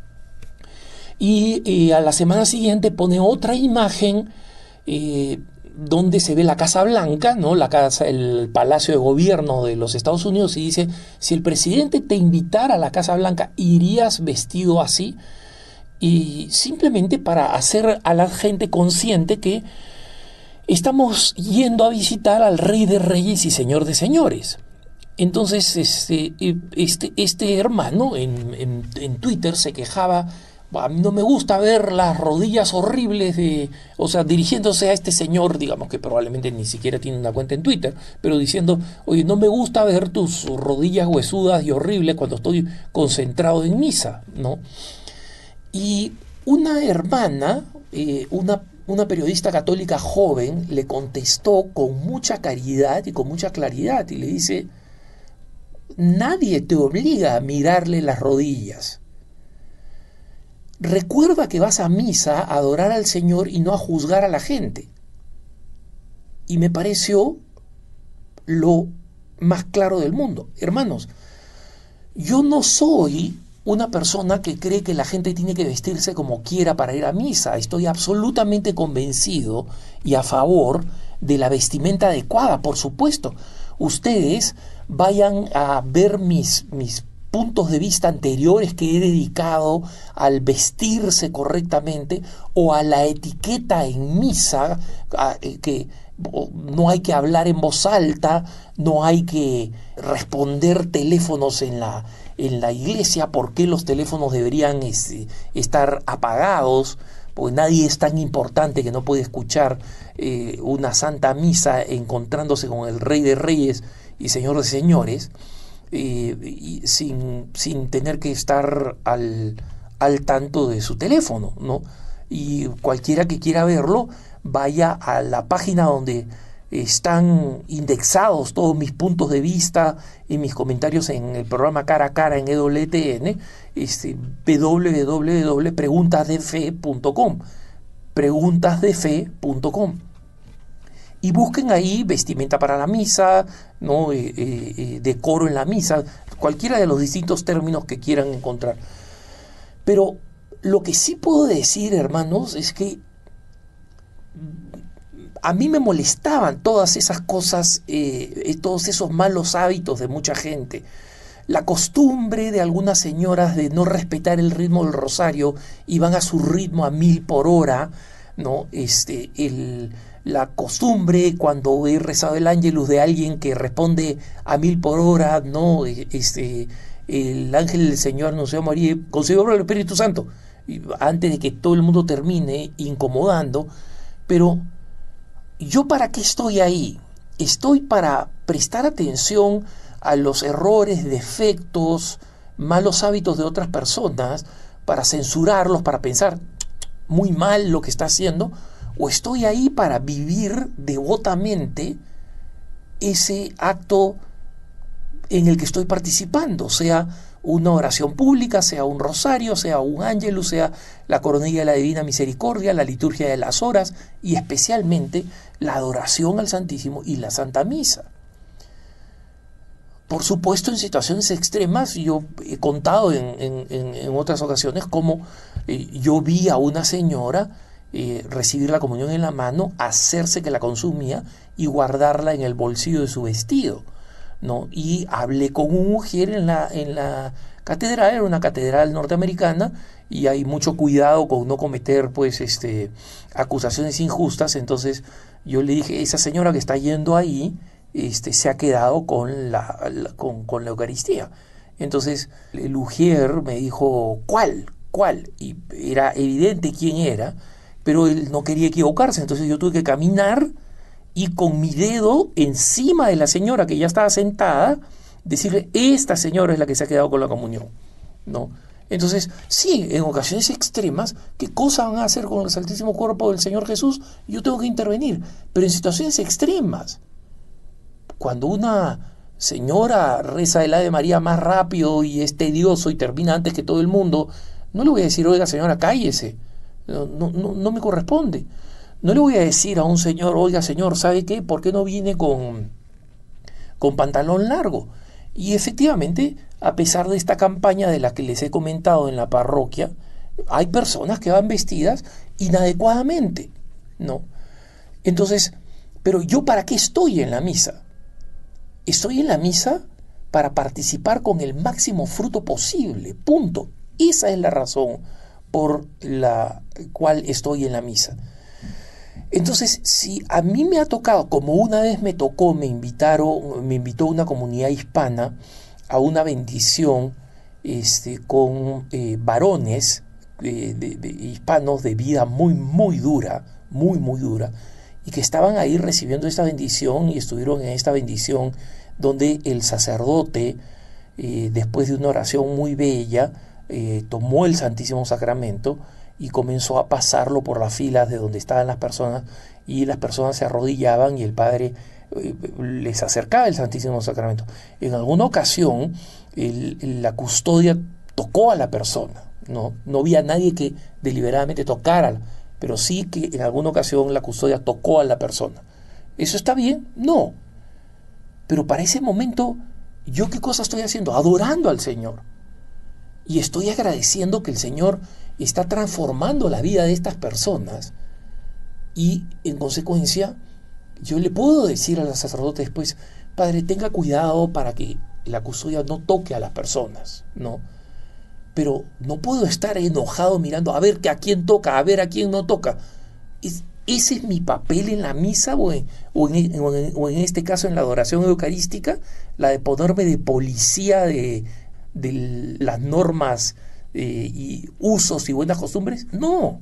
Y a la semana siguiente pone otra imagen donde se ve la Casa Blanca, ¿no?, el Palacio de Gobierno de los Estados Unidos, y dice: si el presidente te invitara a la Casa Blanca, ¿irías vestido así? Y simplemente para hacer a la gente consciente que estamos yendo a visitar al Rey de Reyes y Señor de Señores. Entonces este hermano en Twitter se quejaba: a mí no me gusta ver las rodillas horribles dirigiéndose a este señor, digamos, que probablemente ni siquiera tiene una cuenta en Twitter, pero diciendo: oye, no me gusta ver tus rodillas huesudas y horribles cuando estoy concentrado en misa, ¿no? Y una hermana, una periodista católica joven, le contestó con mucha caridad y con mucha claridad, y le dice: nadie te obliga a mirarle las rodillas. Recuerda que vas a misa a adorar al Señor y no a juzgar a la gente. Y me pareció lo más claro del mundo. Hermanos, yo no soy una persona que cree que la gente tiene que vestirse como quiera para ir a misa. Estoy absolutamente convencido y a favor de la vestimenta adecuada, por supuesto. Ustedes vayan a ver mis puntos de vista anteriores que he dedicado al vestirse correctamente o a la etiqueta en misa, que no hay que hablar en voz alta, no hay que responder teléfonos en la iglesia, por qué los teléfonos deberían estar apagados, porque nadie es tan importante que no puede escuchar una santa misa encontrándose con el Rey de Reyes y Señor de Señores, y sin tener que estar al tanto de su teléfono, ¿no? Y cualquiera que quiera verlo, vaya a la página donde están indexados todos mis puntos de vista y mis comentarios en el programa Cara a Cara en EWTN, www.preguntasdefe.com, preguntasdefe.com, y busquen ahí vestimenta para la misa, ¿no? Decoro en la misa, cualquiera de los distintos términos que quieran encontrar. Pero lo que sí puedo decir, hermanos, es que a mí me molestaban todas esas cosas, todos esos malos hábitos de mucha gente. La costumbre de algunas señoras de no respetar el ritmo del rosario y van a su ritmo a 1000 por hora, ¿no? La costumbre cuando he rezado el ángelus de alguien que responde a 1000 por hora, ¿no? El ángel del Señor anunció a María, concebido por el Espíritu Santo, antes de que todo el mundo termine incomodando. Pero ¿yo para qué estoy ahí? Estoy para prestar atención a los errores, defectos, malos hábitos de otras personas, para censurarlos, para pensar muy mal lo que está haciendo, o estoy ahí para vivir devotamente ese acto en el que estoy participando, sea una oración pública, sea un rosario, sea un ángelus, sea la coronilla de la Divina Misericordia, la liturgia de las horas y especialmente la adoración al Santísimo y la Santa Misa. Por supuesto, en situaciones extremas, yo he contado en otras ocasiones cómo yo vi a una señora recibir la comunión en la mano, hacerse que la consumía y guardarla en el bolsillo de su vestido, ¿no? Y hablé con un mujer en la catedral, era una catedral norteamericana, y hay mucho cuidado con no cometer acusaciones injustas. Entonces yo le dije, esa señora que está yendo ahí se ha quedado con la Eucaristía. Entonces el ujier me dijo, ¿cuál? Y era evidente quién era, pero él no quería equivocarse. Entonces yo tuve que caminar y con mi dedo encima de la señora que ya estaba sentada, decirle, esta señora es la que se ha quedado con la comunión, ¿no? Entonces, sí, en ocasiones extremas, ¿qué cosa van a hacer con el Santísimo Cuerpo del Señor Jesús? Yo tengo que intervenir, pero en situaciones extremas, cuando una señora reza el Ave María más rápido y es tedioso y termina antes que todo el mundo, no le voy a decir, oiga señora, cállese, no me corresponde. No le voy a decir a un señor, oiga señor, ¿sabe qué? ¿Por qué no viene con pantalón largo? Y efectivamente, a pesar de esta campaña de la que les he comentado en la parroquia, hay personas que van vestidas inadecuadamente, ¿no? Entonces, pero ¿yo para qué estoy en la misa? Estoy en la misa para participar con el máximo fruto posible, punto. Esa es la razón por la cual estoy en la misa. Entonces, si a mí me ha tocado, como una vez me tocó, me invitó una comunidad hispana a una bendición con varones de hispanos de vida muy, muy dura, y que estaban ahí recibiendo esta bendición y estuvieron en esta bendición donde el sacerdote, después de una oración muy bella, tomó el Santísimo Sacramento y comenzó a pasarlo por las filas de donde estaban las personas, y las personas se arrodillaban y el padre les acercaba el Santísimo Sacramento. En alguna ocasión la custodia tocó a la persona, no había nadie que deliberadamente tocara, pero sí que en alguna ocasión la custodia tocó a la persona. ¿Eso está bien? No. Pero para ese momento, ¿yo qué cosa estoy haciendo? Adorando al Señor. Y estoy agradeciendo que el Señor está transformando la vida de estas personas. Y en consecuencia, yo le puedo decir al sacerdote después: Padre, tenga cuidado para que la custodia no toque a las personas, ¿no? Pero no puedo estar enojado mirando a ver a quién toca, a ver a quién no toca. ¿Ese es mi papel en la misa o en este caso en la adoración eucarística? La de ponerme de policía de las normas y usos y buenas costumbres. No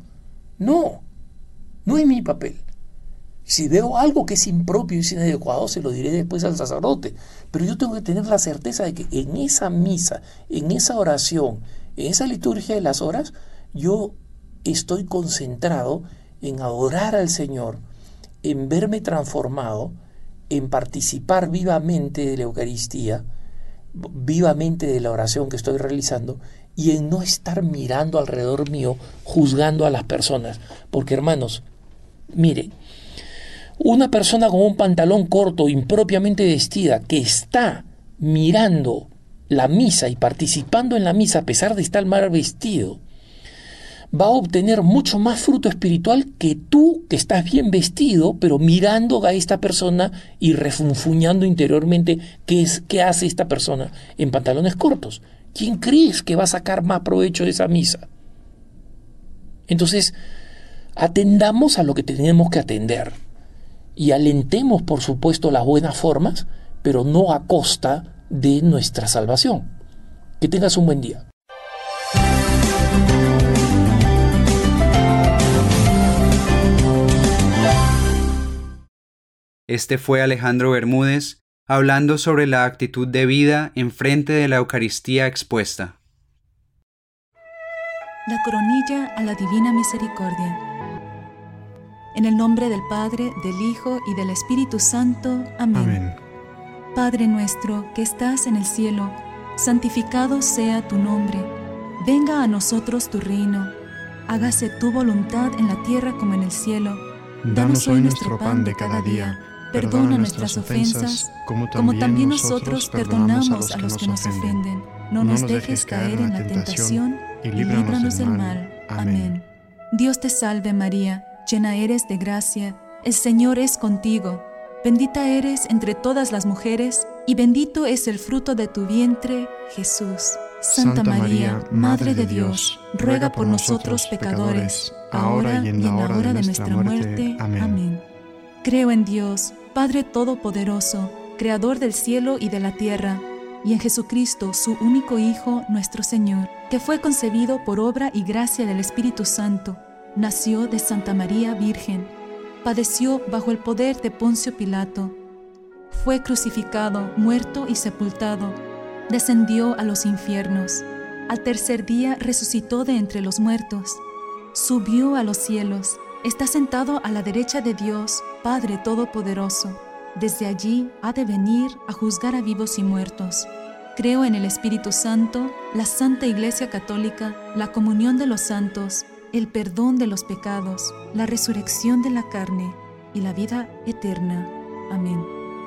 es mi papel. Si veo algo que es impropio y es inadecuado, se lo diré después al sacerdote. Pero yo tengo que tener la certeza de que en esa misa, en esa oración, en esa liturgia de las horas, yo estoy concentrado en adorar al Señor, en verme transformado, en participar vivamente de la Eucaristía, vivamente de la oración que estoy realizando, y en no estar mirando alrededor mío, juzgando a las personas. Porque, hermanos, miren, una persona con un pantalón corto, impropiamente vestida, que está mirando la misa y participando en la misa a pesar de estar mal vestido, va a obtener mucho más fruto espiritual que tú, que estás bien vestido, pero mirando a esta persona y refunfuñando interiormente qué hace esta persona en pantalones cortos. ¿Quién crees que va a sacar más provecho de esa misa? Entonces, atendamos a lo que tenemos que atender y alentemos, por supuesto, las buenas formas, pero no a costa de nuestra salvación. Que tengas un buen día. Este fue Alejandro Bermúdez hablando sobre la actitud de vida en frente de la Eucaristía expuesta. La coronilla a la Divina Misericordia. En el nombre del Padre, del Hijo y del Espíritu Santo. Amén. Amén. Padre nuestro que estás en el cielo, santificado sea tu nombre. Venga a nosotros tu reino. Hágase tu voluntad en la tierra como en el cielo. Danos hoy nuestro pan de cada día. Perdona nuestras ofensas, como también nosotros perdonamos a los que nos ofenden. No nos dejes caer en la tentación y líbranos del mal. Amén. Dios te salve María, llena eres de gracia, el Señor es contigo. Bendita eres entre todas las mujeres, y bendito es el fruto de tu vientre, Jesús. Santa María, Madre de Dios, ruega por nosotros pecadores, ahora y en la hora de nuestra muerte. Amén. Creo en Dios, Padre Todopoderoso, Creador del cielo y de la tierra, y en Jesucristo, su único Hijo, nuestro Señor, que fue concebido por obra y gracia del Espíritu Santo, nació de Santa María Virgen, padeció bajo el poder de Poncio Pilato, fue crucificado, muerto y sepultado, descendió a los infiernos, al tercer día resucitó de entre los muertos, subió a los cielos, está sentado a la derecha de Dios, Padre Todopoderoso. Desde allí ha de venir a juzgar a vivos y muertos. Creo en el Espíritu Santo, la Santa Iglesia Católica, la comunión de los santos, el perdón de los pecados, la resurrección de la carne y la vida eterna. Amén.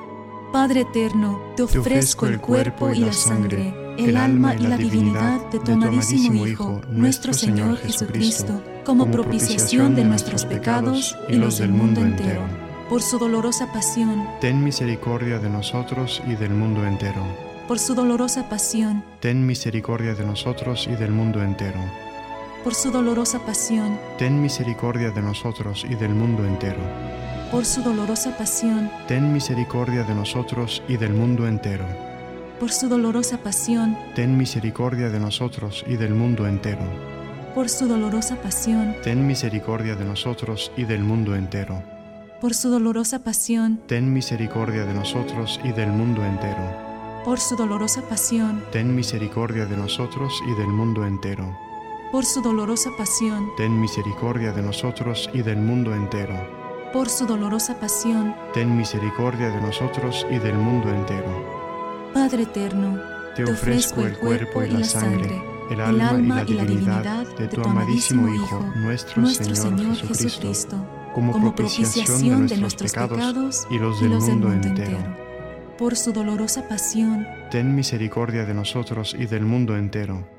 Padre eterno, te ofrezco el cuerpo y la sangre, el alma y la divinidad de tu amadísimo Hijo, nuestro Señor Jesucristo, como propiciación de nuestros pecados y los del mundo entero. Por su dolorosa pasión, ten misericordia de nosotros y del mundo entero. Por su dolorosa pasión, ten misericordia de nosotros y del mundo entero. Por su dolorosa pasión, ten misericordia de nosotros y del mundo entero. Por su dolorosa pasión, ten misericordia de nosotros y del mundo entero. Por su dolorosa pasión, ten misericordia de nosotros y del mundo entero. Por su dolorosa pasión, ten misericordia de nosotros y del mundo entero. Por su dolorosa pasión, ten misericordia de nosotros y del mundo entero. Por su dolorosa pasión, ten misericordia de nosotros y del mundo entero. Por su dolorosa pasión, ten misericordia de nosotros y del mundo entero. Por su dolorosa pasión, ten misericordia de nosotros y del mundo entero. Padre eterno, te ofrezco el cuerpo y la sangre, el alma y la divinidad de tu amadísimo Hijo, nuestro Señor Jesucristo, como propiciación de nuestros pecados y los del mundo entero. Por su dolorosa pasión, ten misericordia de nosotros y del mundo entero.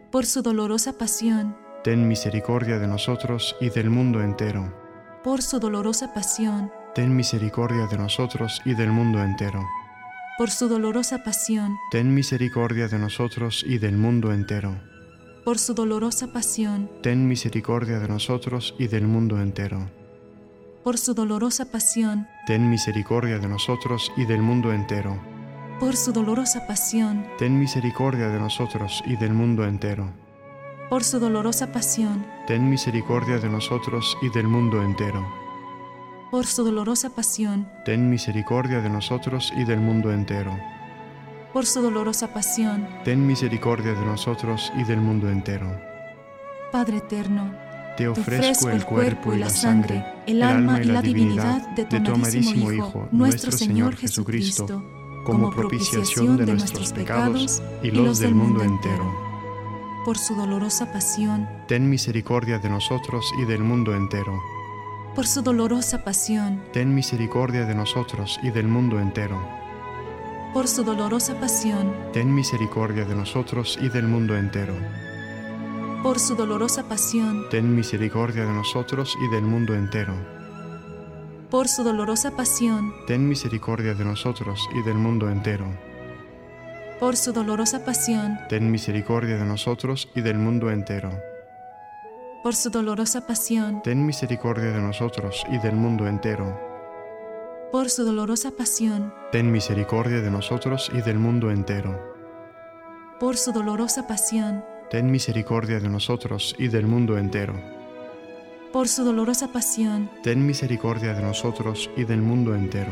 por su dolorosa pasión, ten misericordia de nosotros y del mundo entero. por su dolorosa pasión, Ten misericordia de nosotros y del mundo entero. por su dolorosa pasión, Ten misericordia de nosotros y del mundo entero. por su dolorosa pasión, Ten misericordia de nosotros y del mundo entero. por su dolorosa pasión, Ten misericordia de nosotros y del mundo entero. por su dolorosa pasión, Ten misericordia de nosotros y del mundo entero. por su dolorosa pasión, Ten misericordia de nosotros y del mundo entero. por su dolorosa pasión, Ten misericordia de nosotros y del mundo entero. por su dolorosa pasión, Ten misericordia de nosotros y del mundo entero. Padre eterno, Te ofrezco el cuerpo y la sangre, el alma y la divinidad de tu amadísimo Hijo, nuestro Señor Jesucristo, como propiciación de nuestros pecados y los del mundo entero. Por su dolorosa pasión, Ten misericordia de nosotros y del mundo entero. por su dolorosa pasión, Ten misericordia de nosotros y del mundo entero. por su dolorosa pasión, Ten misericordia de nosotros y del mundo entero. por su dolorosa pasión, Ten misericordia de nosotros y del mundo entero. por su dolorosa pasión, Ten misericordia de nosotros y del mundo entero. por su dolorosa pasión, Ten misericordia de nosotros y del mundo entero. por su dolorosa pasión, Ten misericordia de nosotros y del mundo entero. por su dolorosa pasión, Ten misericordia de nosotros y del mundo entero. por su dolorosa pasión, Ten misericordia de nosotros y del mundo entero. por su dolorosa pasión, Ten misericordia de nosotros y del mundo entero.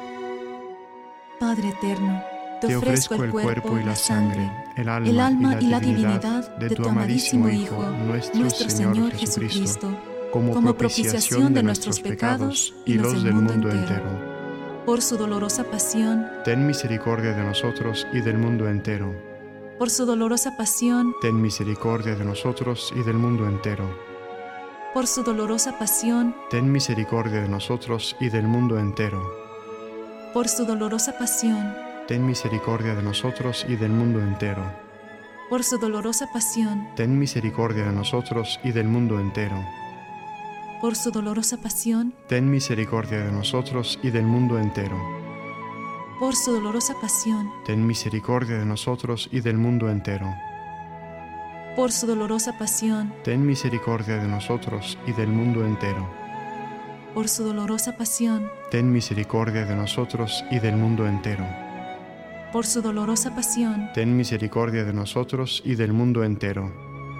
Padre eterno, Te ofrezco el cuerpo y la sangre, el alma y la divinidad de tu amadísimo Hijo, nuestro Señor Jesucristo, como propiciación de nuestros pecados y los del mundo entero. por su dolorosa pasión, Ten misericordia de nosotros y del mundo entero. por su dolorosa pasión, Ten misericordia de nosotros y del mundo entero. por su dolorosa pasión, Ten misericordia de nosotros y del mundo entero. por su dolorosa pasión, Ten misericordia de nosotros y del mundo entero. por su dolorosa pasión, Ten misericordia de nosotros y del mundo entero. por su dolorosa pasión, Ten misericordia de nosotros y del mundo entero. por su dolorosa pasión, Ten misericordia de nosotros y del mundo entero. por su dolorosa pasión, Ten misericordia de nosotros y del mundo entero. por su dolorosa pasión, Ten misericordia de nosotros y del mundo entero. por su dolorosa pasión, Ten misericordia de nosotros y del mundo entero.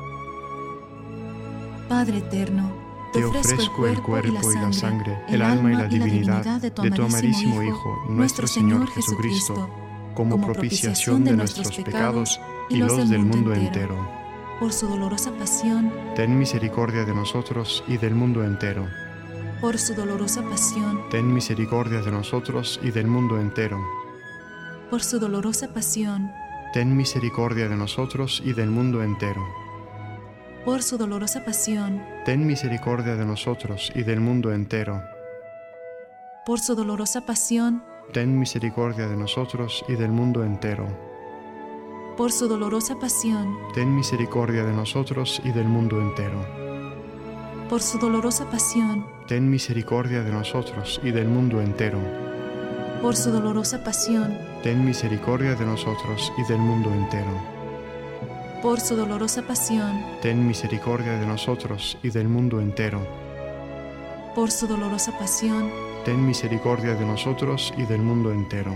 Padre eterno, Te ofrezco el cuerpo y la sangre, el alma y la divinidad de tu amadísimo Hijo, nuestro Señor Jesucristo, como propiciación de nuestros pecados y los del mundo entero. por su dolorosa pasión, Ten misericordia de nosotros y del mundo entero. por su dolorosa pasión, Ten misericordia de nosotros y del mundo entero. por su dolorosa pasión, Ten misericordia de nosotros y del mundo entero. por su dolorosa pasión, Ten misericordia de nosotros y del mundo entero. por su dolorosa pasión, Ten misericordia de nosotros y del mundo entero. por su dolorosa pasión, Ten misericordia de nosotros y del mundo entero. por su dolorosa pasión, Ten misericordia de nosotros y del mundo entero. por su dolorosa pasión, Ten misericordia de nosotros y del mundo entero. por su dolorosa pasión, Ten misericordia de nosotros y del mundo entero. por su dolorosa pasión, Ten misericordia de nosotros y del mundo entero.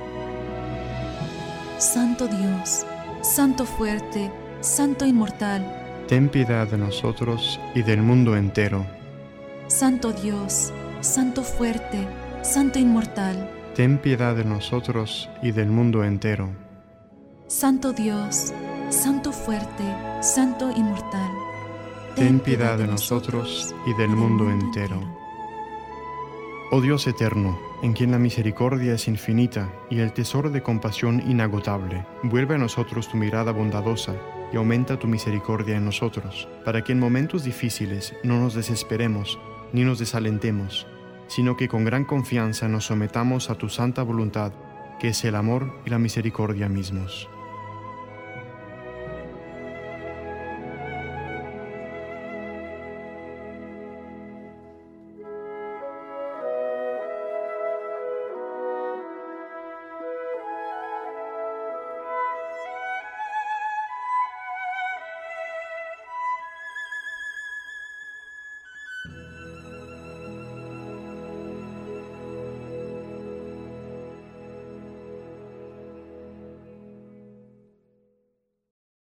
Santo Dios, Santo fuerte, Santo inmortal, Ten piedad de nosotros y del mundo entero. Santo Dios, Santo fuerte, Santo inmortal, Ten piedad de nosotros y del mundo entero. Santo Dios, Santo fuerte, Santo inmortal. Ten piedad de nosotros y del mundo entero. Oh Dios eterno, en quien la misericordia es infinita y el tesoro de compasión inagotable, vuelve a nosotros tu mirada bondadosa y aumenta tu misericordia en nosotros, para que en momentos difíciles no nos desesperemos ni nos desalentemos, sino que con gran confianza nos sometamos a tu santa voluntad, que es el amor y la misericordia mismos.